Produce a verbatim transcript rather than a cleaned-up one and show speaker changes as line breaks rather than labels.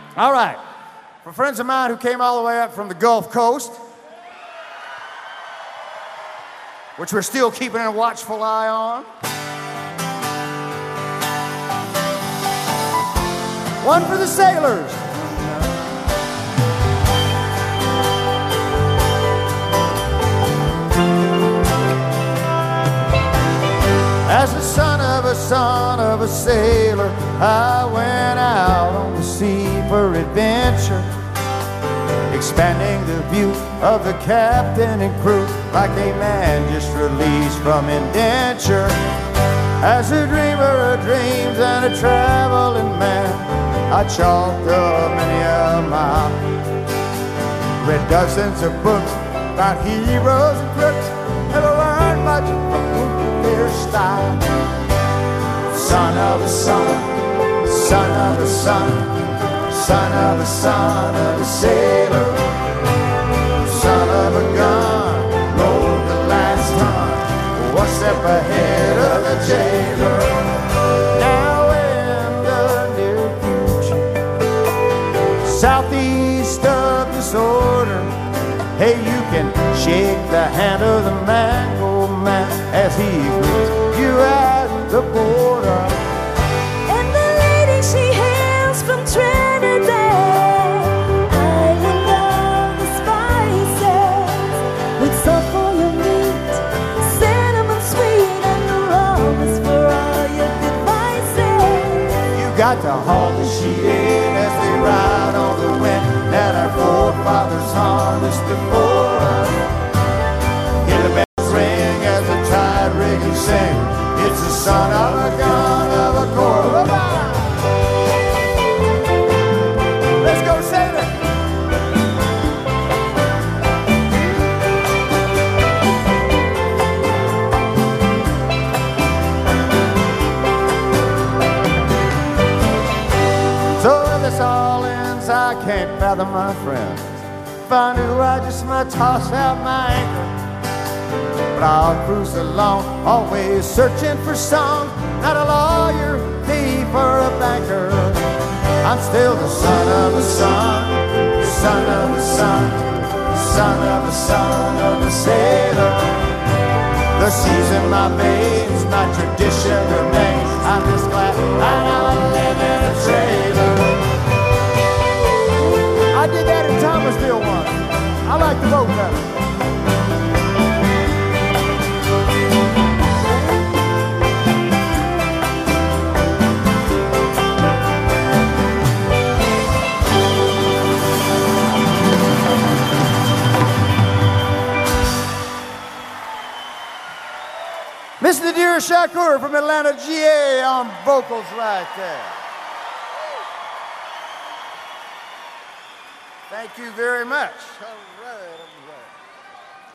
All right. For friends of mine who came all the way up from the Gulf Coast, which we're still keeping a watchful eye on. One for the sailors. As the son of a son of a sailor, I went out on the sea for adventure, expanding the view of the captain and crew like a man just released from indenture. As a dreamer of dreams and a traveling man, I chalked up many a mile, read dozens of books about heroes and crooks, never learned much from their style. Son of a son, son of a son, son of a son of a sailor, son of a gun, rolled the last ton, one step ahead of the jailer. Now in the near future, southeast of disorder, hey, you can shake the hand of the mango man as he greets you at the border.
And the lady, she hails from Trinidad, island of the spices, with salt for your meat, cinnamon sweet, and the rum is for all your good vices.
You got to haul the sheet in as they ride on the wind that our forefathers harnessed before us. Hear the bells ring as the tide rigging sing. It's the son of a gun of a core. Let's go, sailor. So if this all ends, I can't fathom, my friends. If I knew, I just might toss out my anchor. But I'll cruise along, always searching for songs, not a lawyer, thief, or a banker. I'm still the son of a son, son of a son, son of a son of a sailor. The seas in my veins, my tradition remains. I'm just glad I now live in a trailer. I did that in Thomasville once. I like the boat better. Mister Nadir Shakur from Atlanta, G A on vocals right there. Thank you very much. All right.